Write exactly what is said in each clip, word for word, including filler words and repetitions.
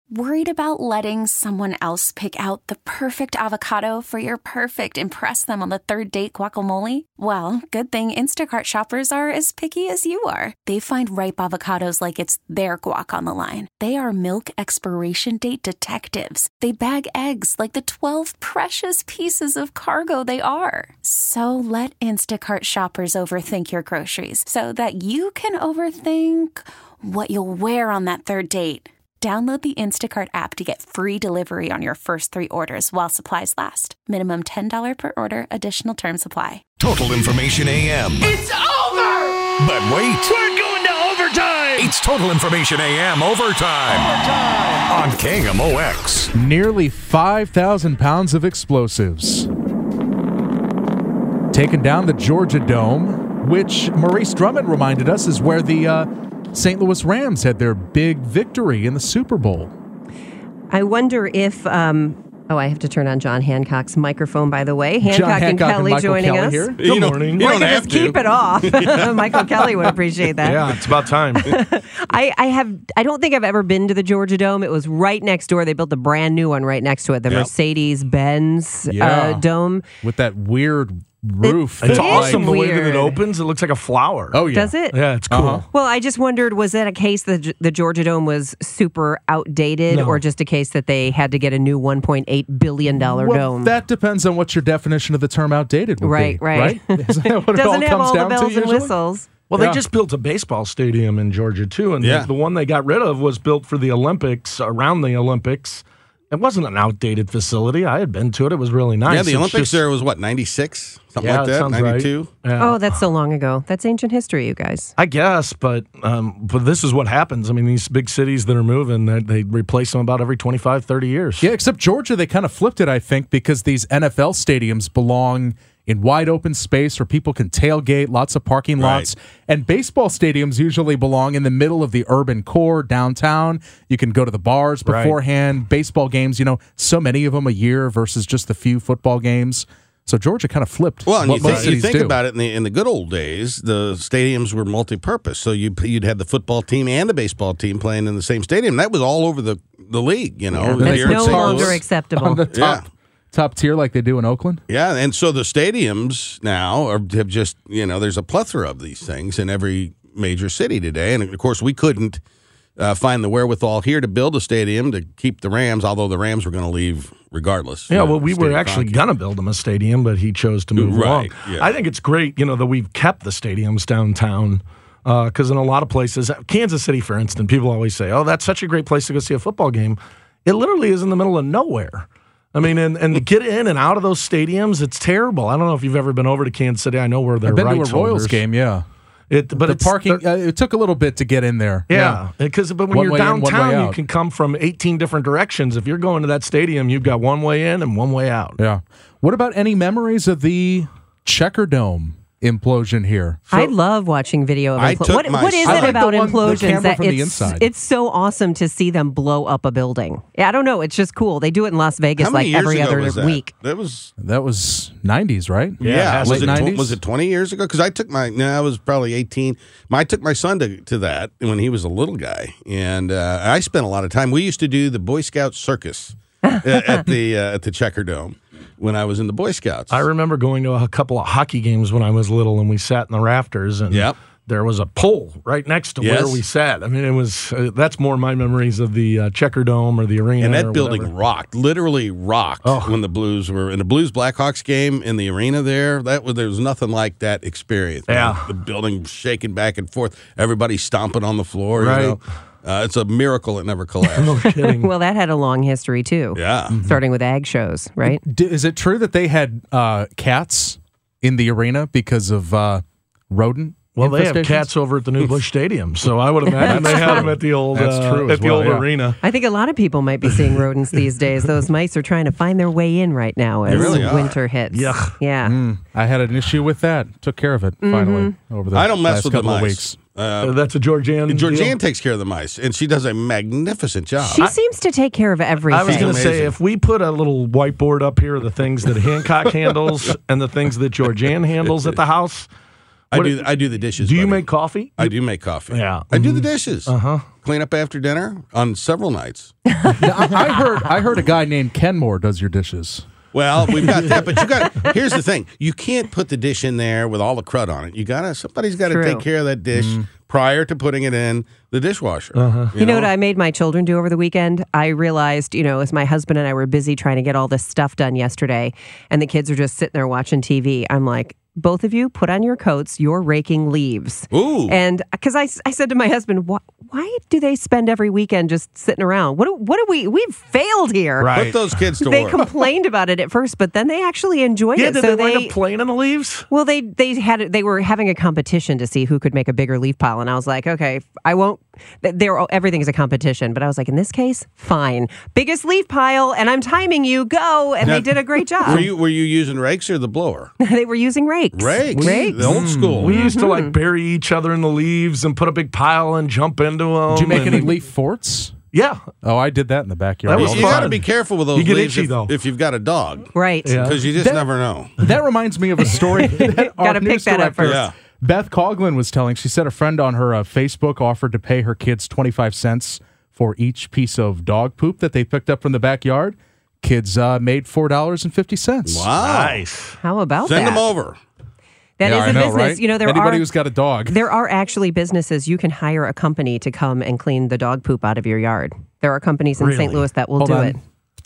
Worried about letting someone else pick out the perfect avocado for your perfect impress them on the third date guacamole? Well, good thing Instacart shoppers are as picky as you are. They find ripe avocados like it's their guac on the line. They are milk expiration date detectives. They bag eggs like the twelve precious pieces of cargo they are. So let Instacart shoppers overthink your groceries so that you can overthink what you'll wear on that third date. Download the Instacart app to get free delivery on your first three orders while supplies last. Minimum ten dollars per order. Additional terms apply. Total Information A M. It's over! But wait. We're going to overtime! It's Total Information A M Overtime. Overtime! On K M O X. Nearly five thousand pounds of explosives taken down the Georgia Dome, which Maurice Drummond reminded us is where the uh, Saint Louis Rams had their big victory in the Super Bowl. I wonder if, um, oh, I have to turn on John Hancock's microphone, by the way. Hancock, John Hancock and Kelly and joining Kelly us. Here. Good you morning. We're going to just keep it off. Michael Kelly would appreciate that. Yeah, it's about time. I, I have. I don't think I've ever been to the Georgia Dome. It was right next door. They built a brand new one right next to it, the Yep. Mercedes-Benz Yeah. uh, Dome. With that weird roof. It's It awesome is the way that weird. it opens. It looks like a flower. Oh, yeah. Does it? Yeah, it's cool. Uh-huh. Well, I just wondered, was that a case that the Georgia Dome was super outdated, No. or just a case that they had to get a new one point eight billion dollars Well, dome? that depends on what your definition of the term outdated would Right, be. right. Right? Isn't that what it all Doesn't have comes all the down bells to and usually? whistles. Well, Yeah. they just built a baseball stadium in Georgia, too. And Yeah. the, the one they got rid of was built for the Olympics, around the Olympics. It wasn't an outdated facility. I had been to it. It was really nice. Yeah, the It's Olympics just- there was what, ninety-six? Something Yeah, like that that? sounds right. ninety-two? Yeah. Oh, that's so long ago. That's ancient history, you guys. I guess, but um, but this is what happens. I mean, these big cities that are moving, they, they replace them about every twenty-five, thirty years. Yeah, except Georgia, they kind of flipped it, I think, because these N F L stadiums belong in wide open space where people can tailgate, lots of parking lots. Right. And baseball stadiums usually belong in the middle of the urban core, downtown. You can go to the bars Right. beforehand. Baseball games, you know, so many of them a year versus just the few football games. So Georgia kind of flipped. Well, and what you most think, you cities think do. about it, in the in the good old days, the stadiums were multi-purpose. So you, you'd have the football team and the baseball team playing in the same stadium. That was all over the, the league, you know. That's here in no Saint longer Louis. acceptable. on the top, Yeah. top tier like they do in Oakland. Yeah, and so the stadiums now are, have just, you know, there's a plethora of these things in every major city today. And, of course, we couldn't uh, find the wherewithal here to build a stadium to keep the Rams, although the Rams were going to leave regardless. Yeah, Uh, well, we were Steve actually Kroenke. going to build him a stadium, but he chose to move Right, along. yeah. I think it's great, you know, that we've kept the stadiums downtown because in a lot of places, Kansas City, for instance, people always say, oh, that's such a great place to go see a football game. It literally is in the middle of nowhere. I mean, and, and to get in and out of those stadiums, it's terrible. I don't know if you've ever been over to Kansas City. I know where they're I've been to a rights Royals holders. game, yeah. It, but the it's, parking, uh, it took a little bit to get in there. Yeah, because but when One you're way in, one way downtown, you out. can come from eighteen different directions. If you're going to that stadium, you've got one way in and one way out. Yeah. What about any memories of the Checker Dome implosion here? I love watching video of I implosions. took What, my what is son- it I like about the one- the implosions camera that from the it's, inside. it's so awesome to see them blow up a building? Yeah, I don't know. It's just cool. They do it in Las Vegas How many like years every ago other was that? week. That was That was nineties, right? Yeah, was late it tw- nineties. was it twenty years ago? Because I took my no, I was probably eighteen. I took my son to, to that when he was a little guy, and uh, I spent a lot of time. We used to do the Boy Scout circus at, at the uh, at the Checker Dome when I was in the Boy Scouts. I remember going to a couple of hockey games when I was little, and we sat in the rafters, and Yep. there was a pole right next to Yes. where we sat. I mean, it was uh, that's more my memories of the uh, Checker Dome or the arena. And or that building whatever. rocked, literally rocked Oh. when the Blues were in the Blues Blackhawks game in the arena there. That was there was nothing like that experience. Yeah. the building shaking back and forth, everybody stomping on the floor. Right. You know? uh, it's a miracle it never collapsed. No kidding. Well, that had a long history too. yeah, Starting with ag shows, right? D- is it true that they had uh, cats in the arena because of uh, rodent? Well, they have infestations? cats over at the new Busch Stadium, so I would imagine they had them at the old That's uh, true at as the well, old yeah. arena. I think a lot of people might be seeing rodents these days. Those mice are trying to find their way in right now as really are. winter hits. Yuck. Yeah. Mm, I had an issue with that. Took care of it finally over the I don't mess last with the couple of mice. weeks. Uh, Uh, that's a Georgian. Georgianne deal? takes care of the mice, and she does a magnificent job. She seems to take care of everything. I was going to say, Amazing. if we put a little whiteboard up here of the things that Hancock handles and the things that Georgianne handles at the house, I What- do I do the dishes. Do you buddy. make coffee? I do make coffee. Yeah. I do the dishes. Uh-huh. Clean up after dinner on several nights. Now, I, I heard I heard a guy named Kenmore does your dishes. Well, we've got that, but you got. Here's the thing: you can't put the dish in there with all the crud on it. You gotta. Somebody's got to True. take care of that dish prior to putting it in the dishwasher. Uh-huh. You know what I made my children do over the weekend? I realized, you know, as my husband and I were busy trying to get all this stuff done yesterday, and the kids are just sitting there watching T V, I'm like, both of you put on your coats, you're raking leaves. Ooh. And because I, I said to my husband, why, why do they spend every weekend just sitting around? What do, what do we, we've failed here. Right. Put those kids to They work. complained about it at first, but then they actually enjoyed Yeah, it. did so they wind up playing in the leaves? well, they they had they were having a competition to see who could make a bigger leaf pile, and I was like, okay, I won't. There, everything is a competition, but I was like, in this case, fine, biggest leaf pile, and I'm timing you. Go, and Now, they did a great job. Were you were you using rakes or the blower? They were using rakes. Rakes. Rakes. The old school. We used to Mm-hmm. like bury each other in the leaves and put a big pile and jump into them. Did you make and- any leaf forts? Yeah. Oh, I did that in the backyard. That was all you the got time. to be careful with those You get leaves itchy, if, though. if you've got a dog, Right. Yeah. because you just That- never know. That reminds me of a story that our Gotta pick news that up director, first. Yeah. Beth Coughlin, was telling. She said a friend on her uh, Facebook offered to pay her kids twenty-five cents for each piece of dog poop that they picked up from the backyard. Kids uh, made four dollars and fifty cents. Wow. Nice. How about Send that? them over. That is Yeah, I a know, business. right? You know, there Anybody are who's got a dog. there are actually businesses you can hire a company to come and clean the dog poop out of your yard. There are companies in Saint Really? Louis that will Hold do on. it.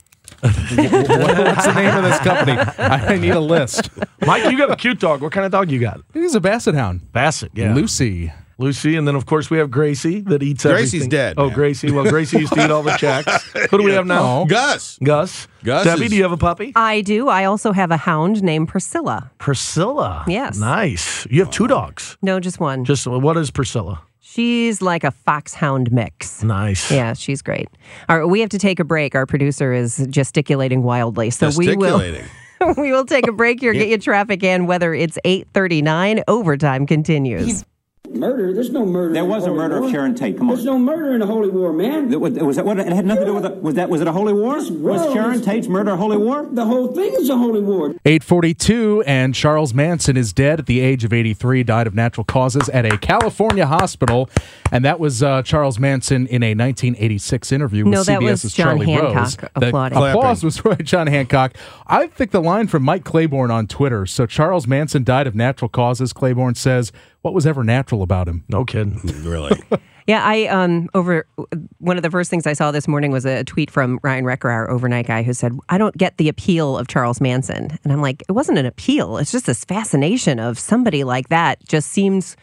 What's the name of this company? I need a list. Mike, you got a cute dog. What kind of dog you got? He's a basset hound. Basset, yeah. Lucy. Lucy, and then of course we have Gracie that eats Gracie's everything. dead, Oh, man. Gracie. Well, Gracie used to eat all the checks. Who do we have now? Oh. Gus. Gus. Gus Debbie, is- do you have a puppy? I do. I also have a hound named Priscilla. Priscilla. Yes. Nice. You have two dogs. No, just one. Just what is Priscilla? She's like a foxhound mix. Nice. Yeah, she's great. All right, we have to take a break. Our producer is gesticulating wildly, so we will Gesticulating. we will take a break here. Get your traffic and weather. It's eight thirty-nine. Overtime continues. Murder? There's no murder. There in was the a Holy murder War. of Sharon Tate. Come on. There's no murder in the Holy War, man. Th- Was, was that what? It had nothing to do with it. Was that? Was it a holy war? This Was world Sharon is- Tate's murder a holy war? The whole thing is a holy war. eight forty-two, and Charles Manson is dead at the age of eighty-three, died of natural causes at a California hospital. And that was uh, Charles Manson in a nineteen eighty-six interview with No, that was CBS's John Charlie Hancock Rose. applauding. The applause was right, John Hancock. I think the line from Mike Claiborne on Twitter. So Charles Manson died of natural causes. Claiborne says, what was ever natural about him? No kidding. Really? Yeah, I um over one of the first things I saw this morning was a tweet from Ryan Recker, our overnight guy, who said, "I don't get the appeal of Charles Manson." And I'm like, it wasn't an appeal. It's just this fascination of somebody like that. Just seems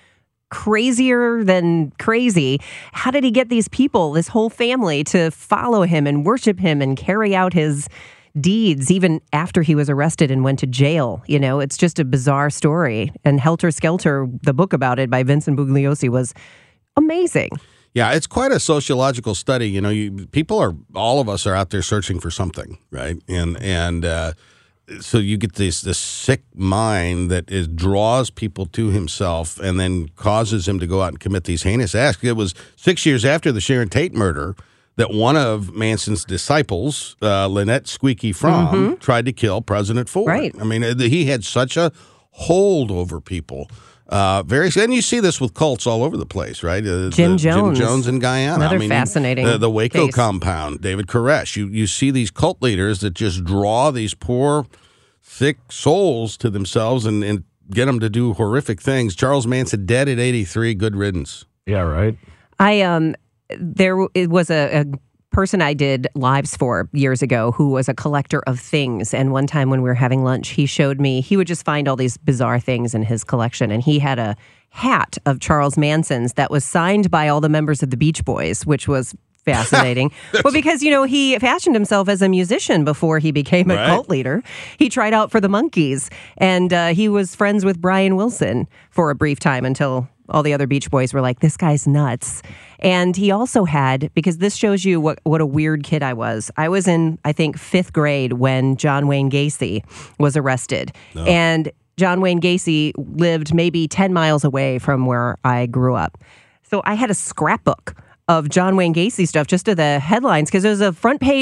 crazier than crazy. How did he get these people, this whole family, to follow him and worship him and carry out his deeds even after he was arrested and went to jail? You know, it's just a bizarre story. And Helter Skelter, the book about it by Vincent Bugliosi, was amazing. Yeah, it's quite a sociological study. You know, you, people are, all of us are out there searching for something, right? And and uh, so you get this this sick mind that is draws people to himself and then causes him to go out and commit these heinous acts. It was six years after the Sharon Tate murder that one of Manson's disciples, uh, Lynette Squeaky Fromm, tried to kill President Ford. Right. I mean, he had such a hold over people. Uh, very, and you see this with cults all over the place, right? Uh, Jim the- Jones. Jim Jones in Guyana. Another I mean, fascinating The, the Waco case. compound, David Koresh. You you see these cult leaders that just draw these poor, sick souls to themselves and, and get them to do horrific things. Charles Manson dead at eighty-three. Good riddance. Yeah, right. I um there it was a, a person I did lives for years ago who was a collector of things, and one time when we were having lunch, he showed me he would just find all these bizarre things in his collection, and he had a hat of Charles Manson's that was signed by all the members of the Beach Boys, which was fascinating. Well, because, you know, he fashioned himself as a musician before he became a Right. cult leader. He tried out for the Monkees, and uh, he was friends with Brian Wilson for a brief time until all the other Beach Boys were like, this guy's nuts. And he also had, because this shows you what, what a weird kid I was. I was in, I think, fifth grade when John Wayne Gacy was arrested. And John Wayne Gacy lived maybe ten miles away from where I grew up. So I had a scrapbook of John Wayne Gacy stuff, just to the headlines, because it was a front page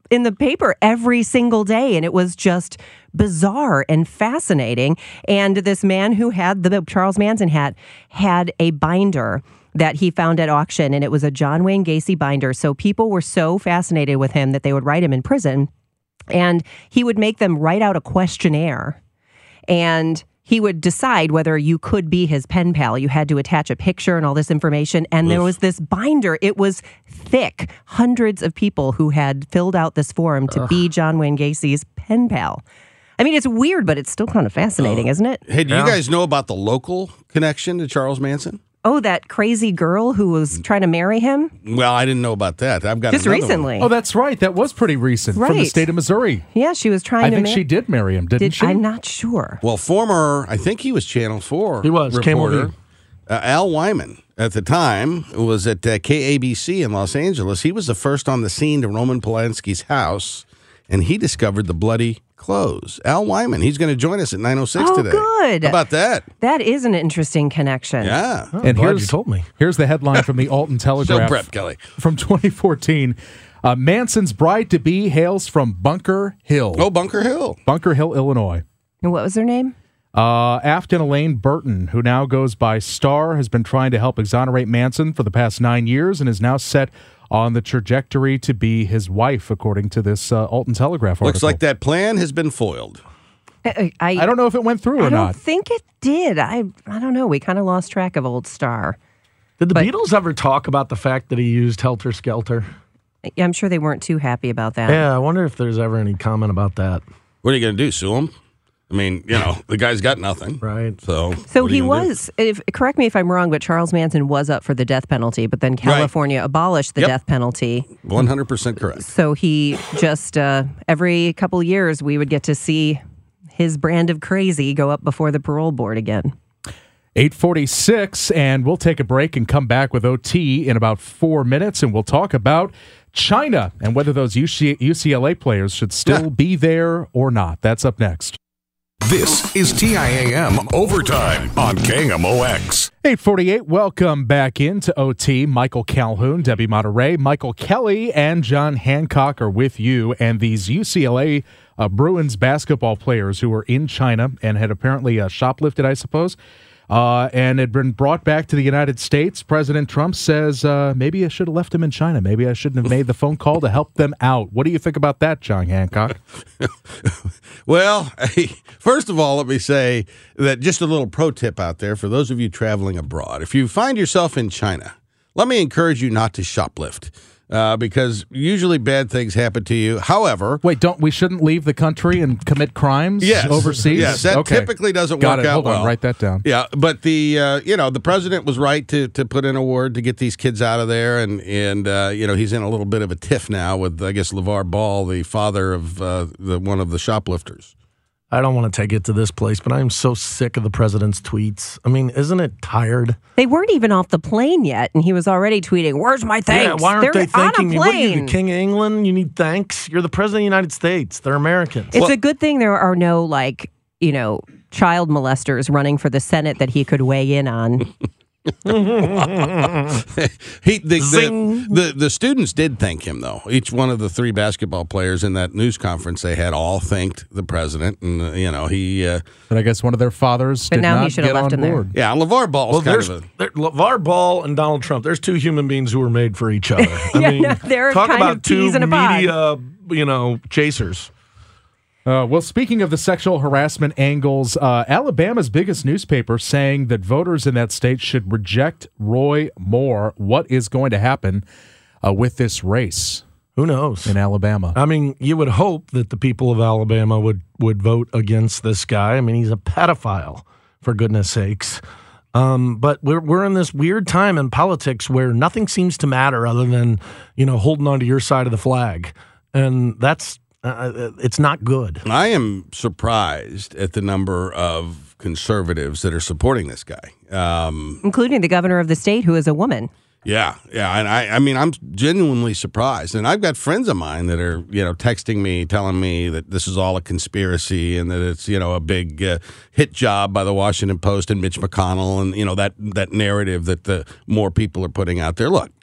in the paper every single day, and it was just bizarre and fascinating. And this man who had the Charles Manson hat had a binder that he found at auction, and it was a John Wayne Gacy binder. So people were so fascinated with him that they would write him in prison, and he would make them write out a questionnaire, and he would decide whether you could be his pen pal. You had to attach a picture and all this information. And Oof. There was this binder. It was thick. Hundreds of people who had filled out this form to Ugh. be John Wayne Gacy's pen pal. I mean, it's weird, but it's still kind of fascinating, uh, isn't it? Hey, do yeah. you guys know about the local connection to Charles Manson? Oh, that crazy girl who was trying to marry him? Well, I didn't know about that. I've got just recently. One. Oh, that's right. That was pretty recent right. from the state of Missouri. Yeah, she was trying I to. I think mar- she did marry him, didn't did, she? I'm not sure. Well, former, I think he was Channel Four. He was reporter. Uh, Al Wyman at the time was at uh, K A B C in Los Angeles. He was the first on the scene to Roman Polanski's house, and he discovered the bloody clothes. Al Wyman, he's going to join us at nine oh six oh, today. good. How about that? That is an interesting connection. Yeah. Oh, and glad here's, you told me. Here's the headline from the Alton Telegraph. So Brett Kelly. From twenty fourteen. Uh, Manson's bride-to-be hails from Bunker Hill. Oh, Bunker Hill. Bunker Hill, Illinois. And what was her name? Uh, Afton Elaine Burton, who now goes by Star, has been trying to help exonerate Manson for the past nine years and is now set on the trajectory to be his wife, according to this uh, Alton Telegraph article. Looks like that plan has been foiled. I, I, I don't know if it went through or I don't not. think it did. I I don't know. We kind of lost track of old Star. Did the But- Beatles ever talk about the fact that he used Helter Skelter? I'm sure they weren't too happy about that. Yeah, I wonder if there's ever any comment about that. What are you going to do, sue him? I mean, you know, the guy's got nothing. Right. So, So what are he you gonna do? was, if, correct me if I'm wrong, but Charles Manson was up for the death penalty, but then California abolished the Yep. death penalty. one hundred percent correct. So he just, uh, every couple years, we would get to see his brand of crazy go up before the parole board again. eight forty-six, and we'll take a break and come back with O T in about four minutes, and we'll talk about China and whether those U C L A players should still Yeah. be there or not. That's up next. This is T I A M Overtime on K M O X. eight forty-eight, welcome back into O T. Michael Calhoun, Debbie Monterey, Michael Kelly, and John Hancock are with you. And these U C L A uh, Bruins basketball players who were in China and had apparently uh, shoplifted, I suppose, uh, and had been brought back to the United States. President Trump says, uh, maybe I should have left them in China. Maybe I shouldn't have made the phone call to help them out. What do you think about that, John Hancock? Well, first of all, let me say that just a little pro tip out there for those of you traveling abroad. If you find yourself in China, let me encourage you not to shoplift. Uh, because usually bad things happen to you. However, Wait, don't we shouldn't leave the country and commit crimes yes, overseas? Yes, that okay. typically doesn't Got work it. out Hold well. on, write that down. Yeah, but the uh, you know the president was right to to put in a word to get these kids out of there, and and uh, you know he's in a little bit of a tiff now with I guess LeVar Ball, the father of uh, the one of the shoplifters. I don't want to take it to this place, but I'm so sick of the president's tweets. I mean, isn't it tired? They weren't even off the plane yet, and he was already tweeting, "Where's my thanks?" Yeah, why aren't They're they thanking on a me? What are you, plane. the king of England? You need thanks? You're the president of the United States. They're Americans. It's a good thing there are no, like, you know, child molesters running for the Senate that he could weigh in on. he the, the, the the students did thank him though. Each one of the three basketball players in that news conference they had all thanked the president, and uh, you know he. Uh, But I guess one of their fathers But did now he not should have get left on him there. board. yeah, LeVar Ball's well, kind there's of a. there, LeVar Ball and Donald Trump. There's two human beings who were made for each other. I Yeah, mean, no, they're talk kind about of two peas in a pod. media, you know, chasers. Uh, well, speaking of the sexual harassment angles, uh, Alabama's biggest newspaper saying that voters in that state should reject Roy Moore. What is going to happen uh, with this race Who knows? in Alabama? I mean, you would hope that the people of Alabama would, would vote against this guy. I mean, he's a pedophile, for goodness sakes. Um, but we're we're in this weird time in politics where nothing seems to matter other than, you know, holding on to your side of the flag. And that's uh, it's not good. I am surprised at the number of conservatives that are supporting this guy. Um, Including the governor of the state, who is a woman. Yeah, yeah, and I, I mean, I'm genuinely surprised, and I've got friends of mine that are, you know, texting me, telling me that this is all a conspiracy and that it's, you know, a big uh, hit job by the Washington Post and Mitch McConnell, and you know that that narrative that the more people are putting out there. Look,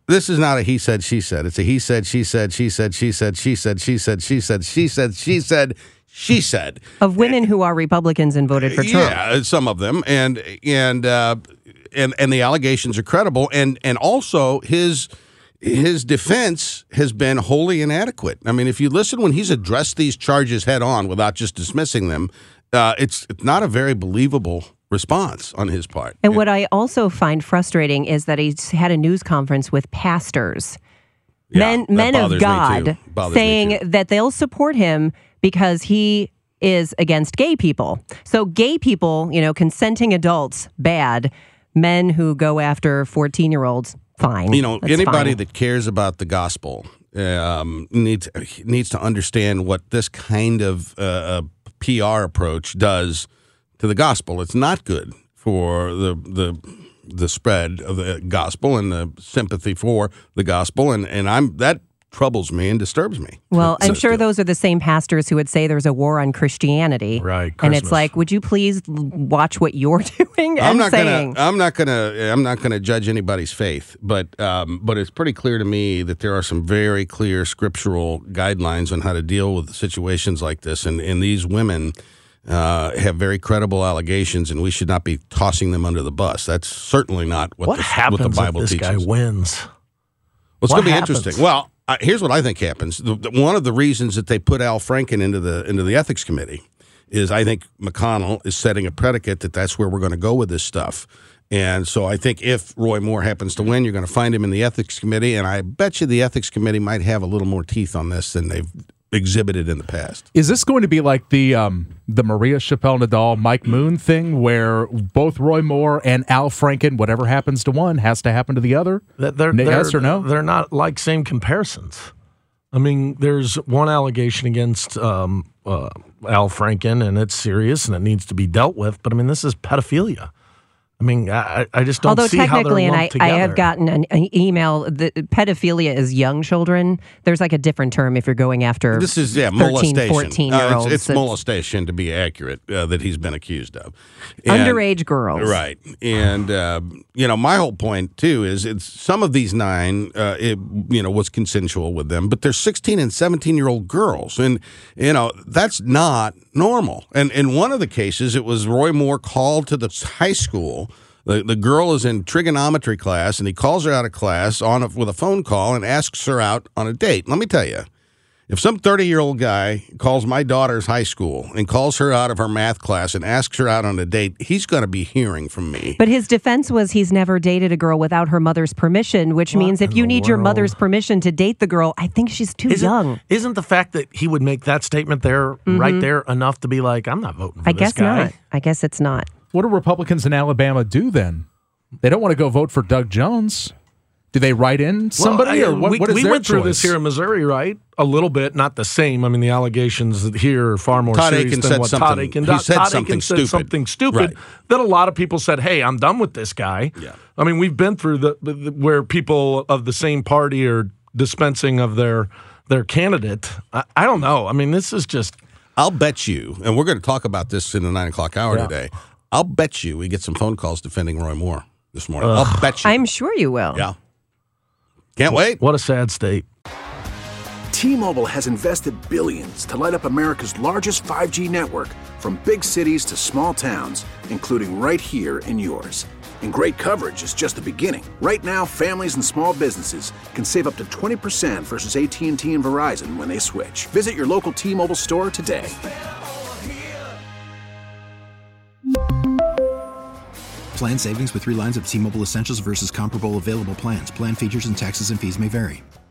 This is not a he said, she said. It's a he said, she said, she said, she said, she said, she said, she said, she said, she said, she said. Of women who are Republicans and voted for Trump. Yeah, some of them. And and uh, and and the allegations are credible. And and also his his defense has been wholly inadequate. I mean, if you listen when he's addressed these charges head on without just dismissing them, uh, it's it's not a very believable response on his part. And what I also find frustrating is that he's had a news conference with pastors, Yeah, men, that men of bothers me, too. God, Bothers me, saying too. that they'll support him because he is against gay people. So gay people, you know, consenting adults, bad. Men who go after fourteen-year-olds, fine. You know, That's anybody fine. that cares about the gospel um, needs needs to understand what this kind of uh, P R approach does to the gospel. It's not good for the the the spread of the gospel and the sympathy for the gospel, and and I'm that troubles me and disturbs me. Well, So- I'm sure those are the same pastors who would say there's a war on Christianity. Right, And it's Christmas. like, would you please l- watch what you're doing and I'm not saying? gonna. I'm not gonna. I'm not gonna judge anybody's faith, but um, but it's pretty clear to me that there are some very clear scriptural guidelines on how to deal with situations like this, and and these women uh, have very credible allegations, and we should not be tossing them under the bus. That's certainly not what, What the, happens what the Bible if this teaches. guy wins? Well, it's What going to be happens? interesting. Well, uh, here's what I think happens. The, the, one of the reasons that they put Al Franken into the into the ethics committee is I think McConnell is setting a predicate that that's where we're going to go with this stuff. And so I think if Roy Moore happens to win, you're going to find him in the ethics committee, and I bet you the ethics committee might have a little more teeth on this than they've exhibited in the past. Is this going to be like the um, the Maria Chappelle Nadal Mike Moon thing, where both Roy Moore and Al Franken, whatever happens to one, has to happen to the other? That they're, N- they're, yes or no? They're not like same comparisons. I mean, there's one allegation against um, uh, Al Franken, and it's serious, and it needs to be dealt with. But I mean, this is pedophilia. I mean, I, I just don't Although see how they're technically, and I, lumped I together. have gotten an, an email that pedophilia is young children. There's like a different term if you're going after This is, yeah, thirteen, molestation. fourteen Uh, year it's, olds. it's molestation, to be accurate, uh, that he's been accused of. And- Underage girls. Right. And, uh, you know, my whole point, too, is it's some of these nine, uh, it, you know, was consensual with them, but they're sixteen and seventeen-year-old girls. And, you know, that's not normal. And in one of the cases, it was Roy Moore called to the high school. The, the girl is in trigonometry class, and he calls her out of class on a, with a phone call and asks her out on a date. Let me tell you, if some thirty-year-old guy calls my daughter's high school and calls her out of her math class and asks her out on a date, he's going to be hearing from me. But his defense was he's never dated a girl without her mother's permission, which What means if in you the need your world? mother's permission to date the girl, I think she's too Isn't, young. Isn't the fact that he would make that statement there, right there, enough to be like, I'm not voting for I this guess guy? not. I guess it's not. What do Republicans in Alabama do then? They don't want to go vote for Doug Jones. Do they write in somebody, Well, I- or what, we, what is we their went through this choice? here in Missouri, right? A little bit, not the same. I mean, the allegations here are far more Todd serious Aiken than said what Todd something- Aiken. he said Todd something Aiken said stupid. something stupid Right. that a lot of people said, "Hey, I'm done with this guy." Yeah. I mean, we've been through the, the, the where people of the same party are dispensing of their their candidate. I, I don't know. I mean, this is just. I'll bet you, and we're going to talk about this in the nine o'clock hour Yeah. today, I'll bet you we get some phone calls defending Roy Moore this morning. I'll bet you. I'm sure you will. Yeah. Can't wait. What a sad state. T-Mobile has invested billions to light up America's largest five G network, from big cities to small towns, including right here in yours. And great coverage is just the beginning. Right now, families and small businesses can save up to twenty percent versus A T and T and Verizon when they switch. Visit your local T-Mobile store today. Plan savings with three lines of T-Mobile Essentials versus comparable available plans. Plan features and taxes and fees may vary.